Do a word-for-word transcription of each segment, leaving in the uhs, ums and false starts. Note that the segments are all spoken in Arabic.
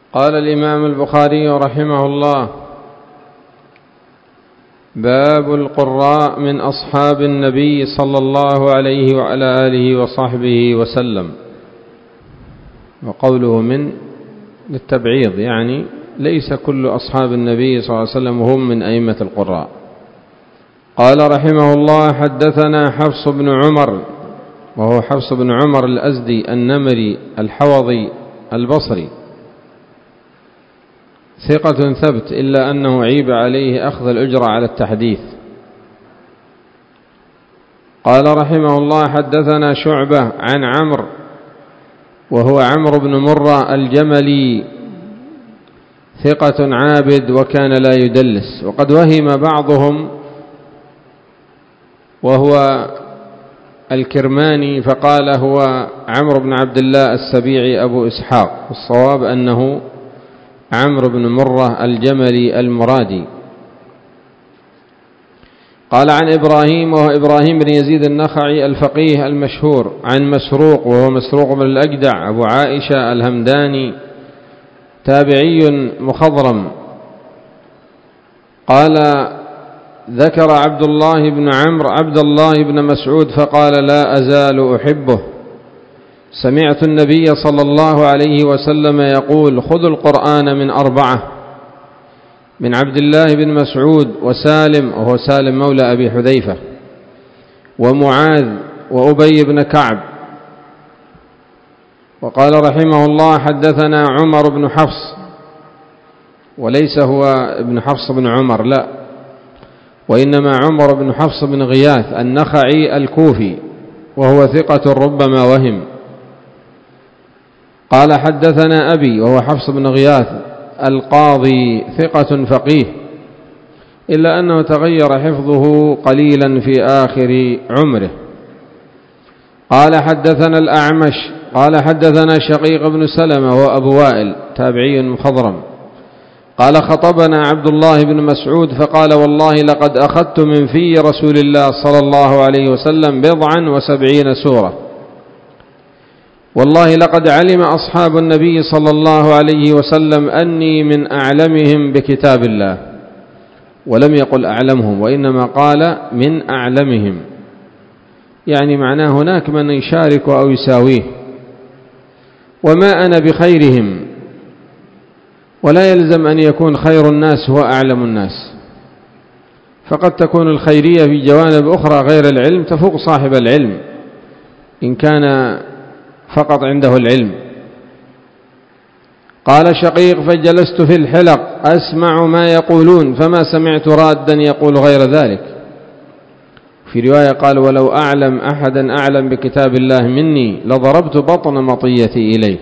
قال الإمام البخاري رحمه الله: باب القراء من أصحاب النبي صلى الله عليه وعلى آله وصحبه وسلم. وقوله من للتبعيض، يعني ليس كل أصحاب النبي صلى الله عليه وسلم هم من أئمة القراء. قال رحمه الله: حدثنا حفص بن عمر، وهو حفص بن عمر الأزدي النمري الحوضي البصري، ثقة ثبت، إلا أنه عيب عليه أخذ الأجرة على التحديث. قال رحمه الله: حدثنا شعبة عن عمرو، وهو عمرو بن مرة الجملي، ثقة عابد وكان لا يدلس، وقد وهم بعضهم وهو الكرماني فقال هو عمرو بن عبد الله السبيعي أبو إسحاق، الصواب أنه عمرو بن مرة الجملي المرادي. قال عن إبراهيم، وهو إبراهيم بن يزيد النخعي الفقيه المشهور، عن مسروق، وهو مسروق بن الأجدع أبو عائشة الهمداني، تابعي مخضرم. قال: ذكر عبد الله بن عمرو عبد الله بن مسعود فقال: لا أزال أحبه، سمعت النبي صلى الله عليه وسلم يقول: خذوا القرآن من أربعة، من عبد الله بن مسعود، وسالم، وهو سالم مولى أبي حذيفة، ومعاذ، وأبي بن كعب. وقال رحمه الله: حدثنا عمر بن حفص، وليس هو ابن حفص بن عمر، لا، وإنما عمر بن حفص بن غياث النخعي الكوفي، وهو ثقة ربما وهم. قال: حدثنا أبي، وهو حفص بن غياث القاضي، ثقة فقيه، إلا أنه تغير حفظه قليلا في آخر عمره. قال: حدثنا الأعمش قال: حدثنا شقيق بن سلمة وأبو وائل، تابعي مخضرم، قال: خطبنا عبد الله بن مسعود فقال: والله لقد أخذت من في رسول الله صلى الله عليه وسلم بضعا وسبعين سورة، والله لقد علم أصحاب النبي صلى الله عليه وسلم أني من أعلمهم بكتاب الله، ولم يقل أعلمهم، وإنما قال من أعلمهم، يعني معناه هناك من يشارك أو يساويه، وما أنا بخيرهم، ولا يلزم أن يكون خير الناس هو أعلم الناس، فقد تكون الخيرية في جوانب أخرى غير العلم تفوق صاحب العلم إن كان فقط عنده العلم. قال شقيق: فجلست في الحلق أسمع ما يقولون، فما سمعت رادا يقول غير ذلك. في رواية قال: ولو أعلم أحدا أعلم بكتاب الله مني لضربت بطن مطيتي إليه.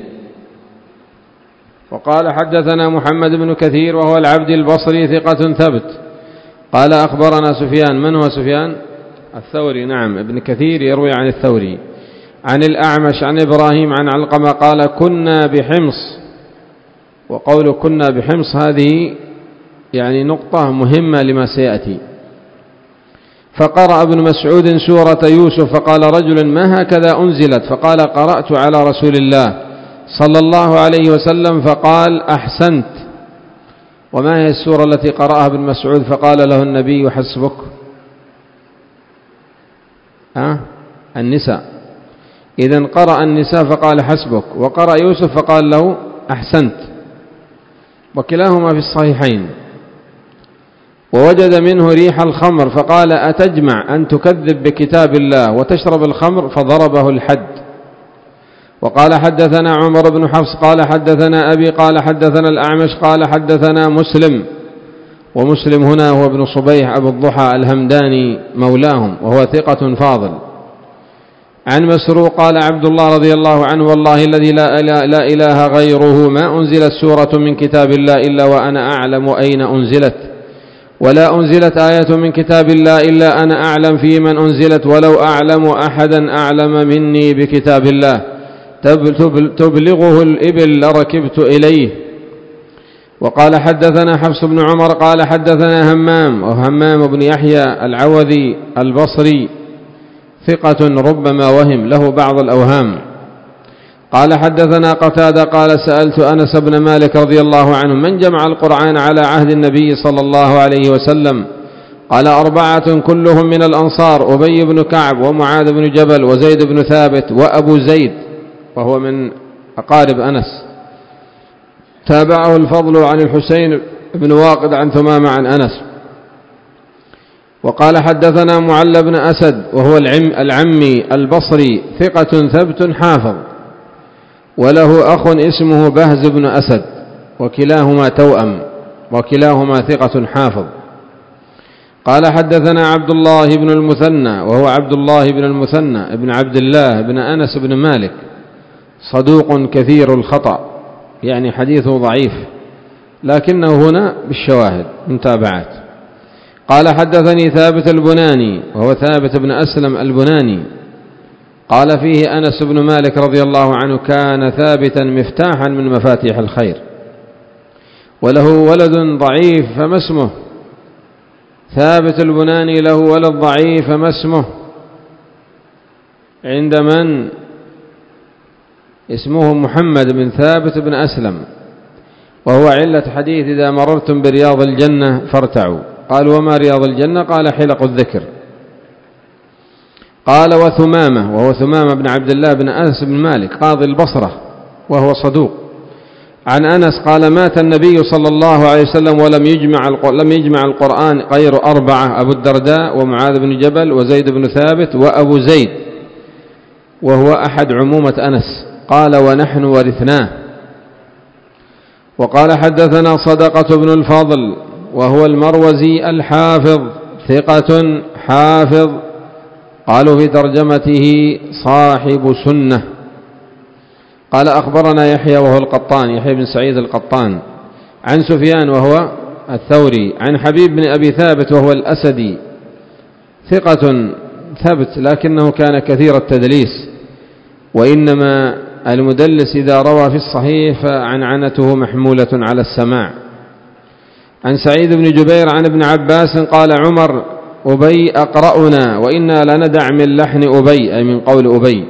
وقال: حدثنا محمد بن كثير، وهو العبد البصري، ثقة ثبت، قال: أخبرنا سفيان. من هو سفيان؟ الثوري، نعم، ابن كثير يروي عن الثوري، عن الأعمش عن إبراهيم عن علقمة قال: كنا بحمص. وقول كنا بحمص هذه يعني نقطة مهمة لما سيأتي. فقرأ ابن مسعود سورة يوسف، فقال رجل: ما هكذا أنزلت؟ فقال: قرأت على رسول الله صلى الله عليه وسلم، فقال: أحسنت. وما هي السورة التي قرأها ابن مسعود فقال له النبي: حسبك؟ ها؟ النساء. إذن قرأ النساء فقال: حسبك، وقرأ يوسف فقال له: أحسنت، وكلاهما في الصحيحين. ووجد منه ريح الخمر فقال: أتجمع أن تكذب بكتاب الله وتشرب الخمر؟ فضربه الحد. وقال: حدثنا عمر بن حفص قال: حدثنا أبي قال: حدثنا الأعمش قال: حدثنا مسلم، ومسلم هنا هو ابن صبيح أبو الضحى الهمداني مولاهم، وهو ثقة فاضل، عن مسروق قال: عبد الله رضي الله عنه: والله الذي لا إله, لا إله غيره ما أنزلت سورة من كتاب الله إلا وأنا أعلم أين أنزلت، ولا أنزلت آية من كتاب الله إلا أنا أعلم في من أنزلت، ولو أعلم أحدا أعلم مني بكتاب الله تبلغه الإبل لركبت إليه. وقال: حدثنا حفص بن عمر قال: حدثنا همام، وهمام بن يحيى العوذي البصري، ثقة ربما وهم، له بعض الأوهام. قال حدثنا قتادة قال سألت أنس بن مالك رضي الله عنه من جمع القرآن على عهد النبي صلى الله عليه وسلم؟ قال أربعة كلهم من الأنصار، أبي بن كعب ومعاذ بن جبل وزيد بن ثابت وأبو زيد وهو من أقارب أنس. تابعه الفضل عن الحسين بن واقد عن ثمامة عن أنس. وقال حدثنا معل بن أسد وهو العم العمي البصري ثقة ثبت حافظ، وله أخ اسمه بهز بن أسد وكلاهما توأم وكلاهما ثقة حافظ. قال حدثنا عبد الله بن المثنى وهو عبد الله بن المثنى ابن عبد الله بن أنس بن مالك صدوق كثير الخطأ، يعني حديثه ضعيف، لكنه هنا بالشواهد متابعات. قال حدثني ثابت البناني وهو ثابت بن أسلم البناني قال فيه أنس بن مالك رضي الله عنه كان ثابتا مفتاحا من مفاتيح الخير، وله ولد ضعيف فما اسمه؟ ثابت البناني له ولد ضعيف فما اسمه؟ عند من؟ اسمه محمد بن ثابت بن أسلم، وهو علة حديث إذا مررتم برياض الجنة فارتعوا. قال وما رياض الجنة؟ قال حلق الذكر. قال وثمامة وهو ثمامة بن عبد الله بن أنس بن مالك قاضي البصرة وهو صدوق عن أنس قال مات النبي صلى الله عليه وسلم ولم يجمع لم يجمع القرآن غير أربعة: أبو الدرداء ومعاذ بن جبل وزيد بن ثابت وأبو زيد، وهو أحد عمومة أنس. قال ونحن ورثناه. وقال حدثنا صدقة بن الفضل وهو المروزي الحافظ ثقة حافظ، قالوا في ترجمته صاحب سنة. قال أخبرنا يحيى وهو القطان يحيى بن سعيد القطان عن سفيان وهو الثوري عن حبيب بن أبي ثابت وهو الأسدي ثقة ثبت، لكنه كان كثير التدليس، وإنما المدلس إذا روى في الصحيح فعنعنته محمولة على السماع. عن سعيد بن جبير عن ابن عباس قال عمر أبي أقرأنا وإنا لندع من لحن أبي، أي من قول أبي.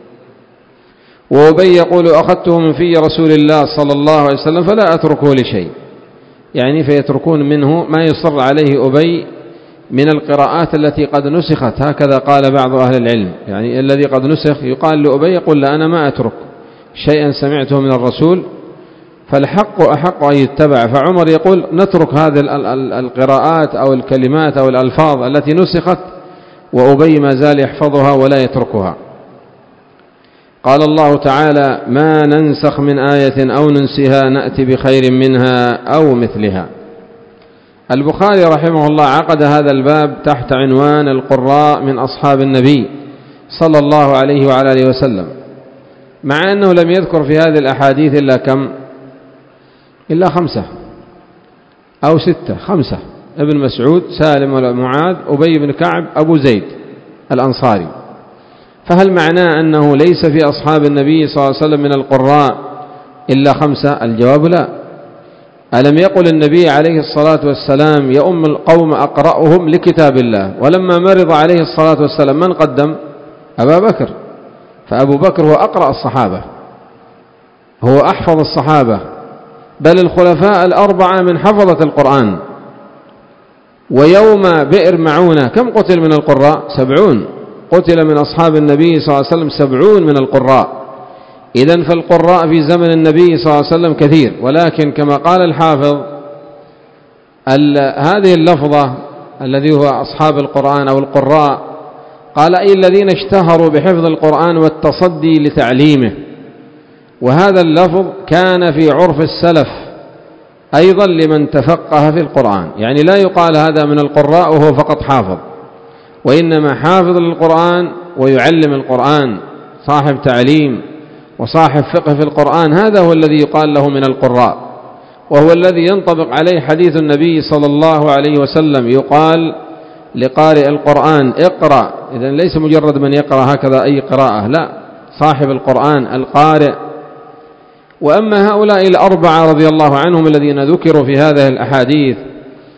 وأبي يقول أخذته من في رسول الله صلى الله عليه وسلم فلا أتركه لشيء، يعني فيتركون منه ما يصر عليه أبي من القراءات التي قد نسخت، هكذا قال بعض أهل العلم، يعني الذي قد نسخ يقال لأبي يقول لا أنا ما أترك شيئا سمعته من الرسول، فالحق أحق أن يتبع. فعمر يقول نترك هذه القراءات أو الكلمات أو الألفاظ التي نسخت، وأبي ما زال يحفظها ولا يتركها. قال الله تعالى ما ننسخ من آية أو ننسها نأتي بخير منها أو مثلها. البخاري رحمه الله عقد هذا الباب تحت عنوان القراء من أصحاب النبي صلى الله عليه وعلى آله وسلم، مع أنه لم يذكر في هذه الأحاديث إلا كم؟ إلا خمسة أو ستة، خمسة: ابن مسعود، سالم ومعاذ، أبي بن كعب، أبو زيد الأنصاري. فهل معناه أنه ليس في أصحاب النبي صلى الله عليه وسلم من القراء إلا خمسة؟ الجواب لا. ألم يقل النبي عليه الصلاة والسلام يؤم القوم أقرأهم لكتاب الله، ولما مرض عليه الصلاة والسلام من قدم؟ أبا بكر، فأبو بكر هو أقرأ الصحابة، هو أحفظ الصحابة، بل الخلفاء الأربعة من حفظة القرآن. ويوم بئر معونة كم قتل من القراء؟ سبعون، قتل من أصحاب النبي صلى الله عليه وسلم سبعون من القراء. إذن فالقراء في زمن النبي صلى الله عليه وسلم كثير، ولكن كما قال الحافظ هذه اللفظة الذي هو أصحاب القرآن أو القراء، قال أي الذين اشتهروا بحفظ القرآن والتصدي لتعليمه. وهذا اللفظ كان في عرف السلف أيضا لمن تفقه في القرآن، يعني لا يقال هذا من القراء وهو فقط حافظ، وإنما حافظ للقرآن ويعلم القرآن، صاحب تعليم وصاحب فقه في القرآن، هذا هو الذي يقال له من القراء، وهو الذي ينطبق عليه حديث النبي صلى الله عليه وسلم يقال لقارئ القرآن اقرأ. إذن ليس مجرد من يقرأ هكذا أي قراءة، لا، صاحب القرآن القارئ. وأما هؤلاء الأربعة رضي الله عنهم الذين ذكروا في هذه الأحاديث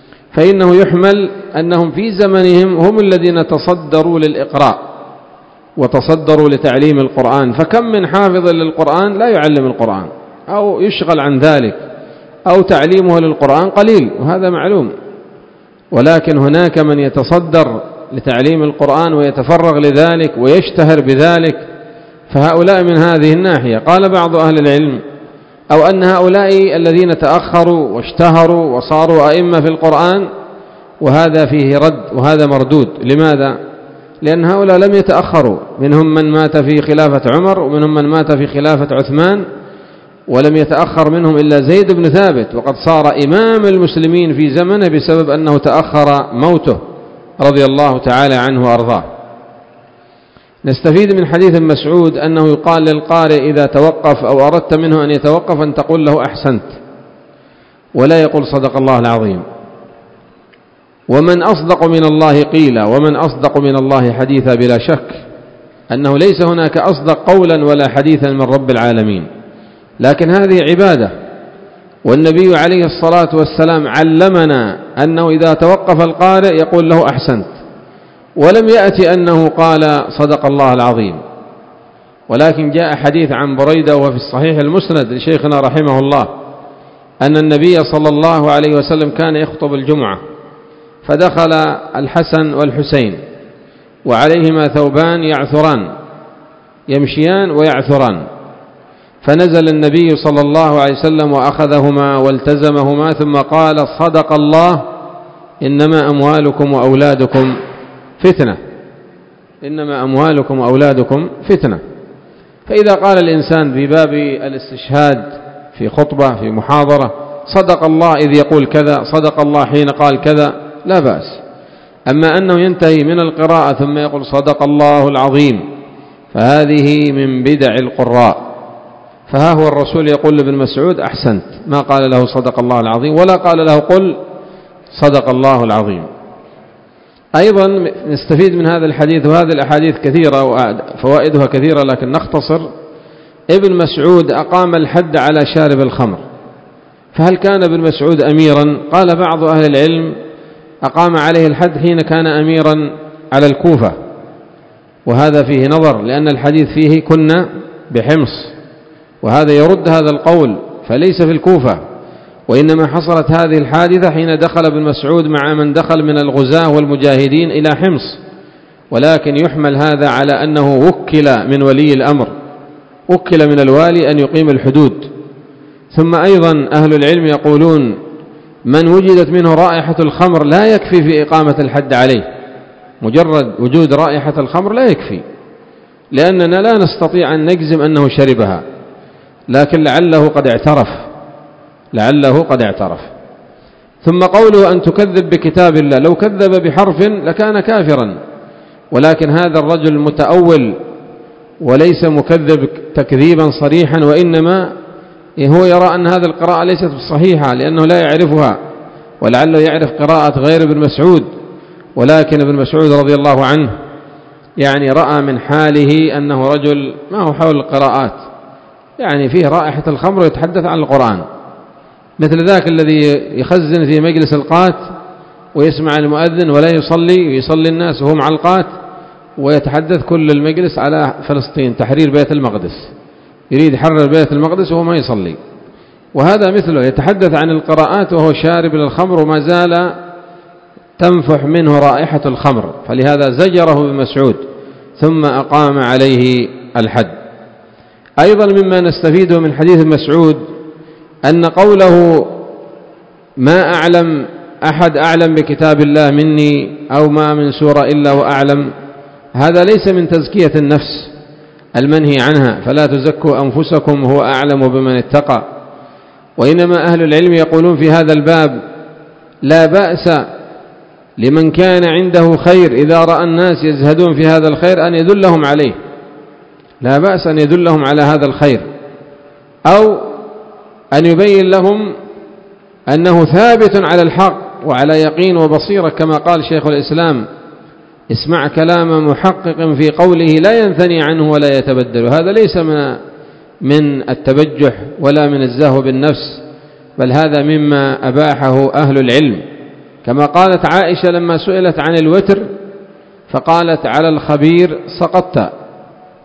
فإنه يحمل أنهم في زمنهم هم الذين تصدروا للإقراء، وتصدروا لتعليم القرآن، فكم من حافظ للقرآن لا يعلم القرآن أو يشغل عن ذلك أو تعليمه للقرآن قليل، وهذا معلوم. ولكن هناك من يتصدر لتعليم القرآن ويتفرغ لذلك ويشتهر بذلك، فهؤلاء من هذه الناحية. قال بعض أهل العلم أو أن هؤلاء الذين تأخروا واشتهروا وصاروا أئمة في القرآن، وهذا فيه رد وهذا مردود. لماذا؟ لأن هؤلاء لم يتأخروا، منهم من مات في خلافة عمر ومنهم من مات في خلافة عثمان، ولم يتأخر منهم إلا زيد بن ثابت، وقد صار إمام المسلمين في زمنه بسبب أنه تأخر موته رضي الله تعالى عنه وأرضاه. نستفيد من حديث مسعود أنه يقال للقارئ إذا توقف أو أردت منه أن يتوقف أن تقول له أحسنت، ولا يقول صدق الله العظيم. ومن أصدق من الله قيلا ومن أصدق من الله حديثا، بلا شك أنه ليس هناك أصدق قولا ولا حديثا من رب العالمين، لكن هذه عبادة، والنبي عليه الصلاة والسلام علمنا أنه إذا توقف القارئ يقول له أحسنت، ولم يأتي أنه قال صدق الله العظيم. ولكن جاء حديث عن بريدة وفي الصحيح المسند لشيخنا رحمه الله أن النبي صلى الله عليه وسلم كان يخطب الجمعة، فدخل الحسن والحسين وعليهما ثوبان يعثران، يمشيان ويعثران، فنزل النبي صلى الله عليه وسلم وأخذهما والتزمهما ثم قال صدق الله إنما أموالكم وأولادكم فتنة، إنما أموالكم وأولادكم فتنة. فإذا قال الإنسان في باب الاستشهاد في خطبة في محاضرة صدق الله إذ يقول كذا، صدق الله حين قال كذا، لا بأس. أما أنه ينتهي من القراءة ثم يقول صدق الله العظيم، فهذه من بدع القراء. فها هو الرسول يقول لابن مسعود أحسنت، ما قال له صدق الله العظيم ولا قال له قل صدق الله العظيم. أيضا نستفيد من هذا الحديث، وهذه الأحاديث كثيرة وفوائدها كثيرة لكن نختصر. ابن مسعود أقام الحد على شارب الخمر، فهل كان ابن مسعود أميرا؟ قال بعض أهل العلم أقام عليه الحد حين كان أميرا على الكوفة، وهذا فيه نظر لأن الحديث فيه كنا بحمص، وهذا يرد هذا القول، فليس في الكوفة، وإنما حصلت هذه الحادثة حين دخل ابن مسعود مع من دخل من الغزاة والمجاهدين إلى حمص. ولكن يحمل هذا على أنه وكل من ولي الأمر، وكل من الوالي أن يقيم الحدود. ثم أيضا أهل العلم يقولون من وجدت منه رائحة الخمر لا يكفي في إقامة الحد عليه، مجرد وجود رائحة الخمر لا يكفي، لأننا لا نستطيع أن نجزم أنه شربها، لكن لعله قد اعترف، لعله قد اعترف. ثم قوله أن تكذب بكتاب الله، لو كذب بحرف لكان كافرا، ولكن هذا الرجل متأول وليس مكذب تكذيبا صريحا، وإنما هو يرى أن هذه القراءة ليست صحيحة لأنه لا يعرفها، ولعله يعرف قراءة غير ابن مسعود. ولكن ابن مسعود رضي الله عنه يعني رأى من حاله أنه رجل ما هو حول القراءات، يعني فيه رائحة الخمر ويتحدث عن القرآن، مثل ذاك الذي يخزن في مجلس القات ويسمع المؤذن ولا يصلي، ويصلي الناس وهو مع القات، ويتحدث كل المجلس على فلسطين تحرير بيت المقدس، يريد يحرر بيت المقدس وهو ما يصلي. وهذا مثله يتحدث عن القراءات وهو شارب للخمر وما زال تنفح منه رائحة الخمر، فلهذا زجره ابن مسعود ثم أقام عليه الحد. أيضا مما نستفيده من حديث مسعود أن قوله ما أعلم أحد أعلم بكتاب الله مني أو ما من سورة إلا وأعلم، هذا ليس من تزكية النفس المنهي عنها، فلا تزكوا أنفسكم هو أعلم بمن اتقى. وإنما أهل العلم يقولون في هذا الباب لا بأس لمن كان عنده خير إذا رأى الناس يزهدون في هذا الخير أن يدلهم عليه، لا بأس أن يدلهم على هذا الخير، أو أن يبين لهم أنه ثابت على الحق وعلى يقين وبصيرة، كما قال شيخ الإسلام اسمع كلام محقق في قوله لا ينثني عنه ولا يتبدل. هذا ليس من من التبجح ولا من الزهو بالنفس، بل هذا مما أباحه أهل العلم، كما قالت عائشة لما سئلت عن الوتر فقالت على الخبير سقطت،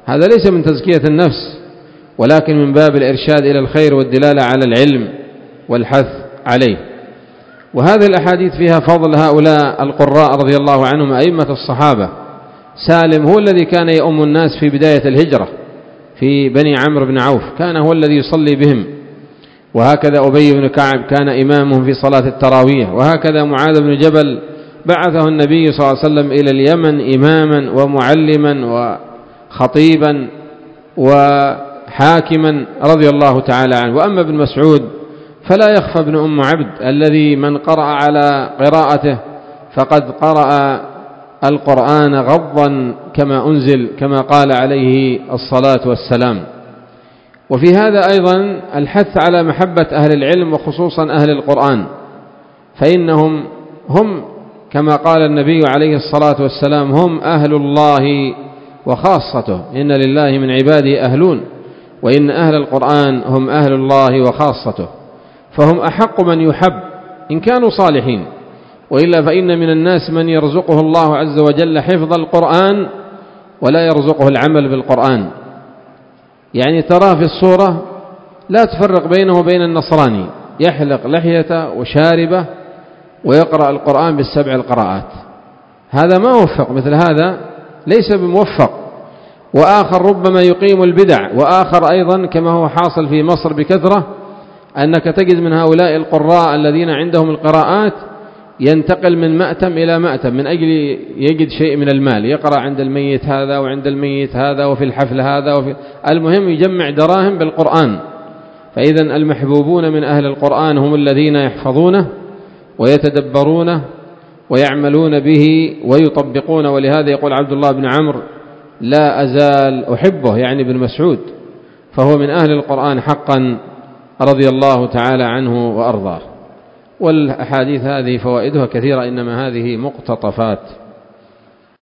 هذا ليس من تزكية النفس، ولكن من باب الإرشاد إلى الخير والدلالة على العلم والحث عليه. وهذه الأحاديث فيها فضل هؤلاء القراء رضي الله عنهم أئمة الصحابة. سالم هو الذي كان يؤم الناس في بداية الهجرة في بني عمرو بن عوف، كان هو الذي يصلي بهم، وهكذا أبي بن كعب كان إمامهم في صلاة التراويح، وهكذا معاذ بن جبل بعثه النبي صلى الله عليه وسلم إلى اليمن إماما ومعلما وخطيبا وحاكما رضي الله تعالى عنه. وأما ابن مسعود فلا يخفى ابن أم عبد الذي من قرأ على قراءته فقد قرأ القرآن غضا كما أنزل، كما قال عليه الصلاة والسلام. وفي هذا أيضا الحث على محبة أهل العلم وخصوصا أهل القرآن، فإنهم هم كما قال النبي عليه الصلاة والسلام هم أهل الله وخاصته، إن لله من عباده أهلون، وإن أهل القرآن هم أهل الله وخاصته، فهم أحق من يحب إن كانوا صالحين. وإلا فإن من الناس من يرزقه الله عز وجل حفظ القرآن ولا يرزقه العمل بالقرآن، يعني تراه في الصورة لا تفرق بينه وبين النصراني، يحلق لحيته وشاربه ويقرأ القرآن بالسبع القراءات، هذا ما وفق، مثل هذا ليس بموفق. وآخر ربما يقيم البدع، وآخر أيضا كما هو حاصل في مصر بكثرة أنك تجد من هؤلاء القراء الذين عندهم القراءات ينتقل من مأتم إلى مأتم من أجل يجد شيء من المال، يقرأ عند الميت هذا وعند الميت هذا وفي الحفل هذا وفي المهم يجمع دراهم بالقرآن. فإذا المحبوبون من أهل القرآن هم الذين يحفظونه ويتدبرونه ويعملون به ويطبقون. ولهذا يقول عبد الله بن عمرو لا أزال أحبه، يعني ابن مسعود، فهو من أهل القرآن حقا رضي الله تعالى عنه وأرضاه. والأحاديث هذه فوائدها كثيرة، إنما هذه مقتطفات.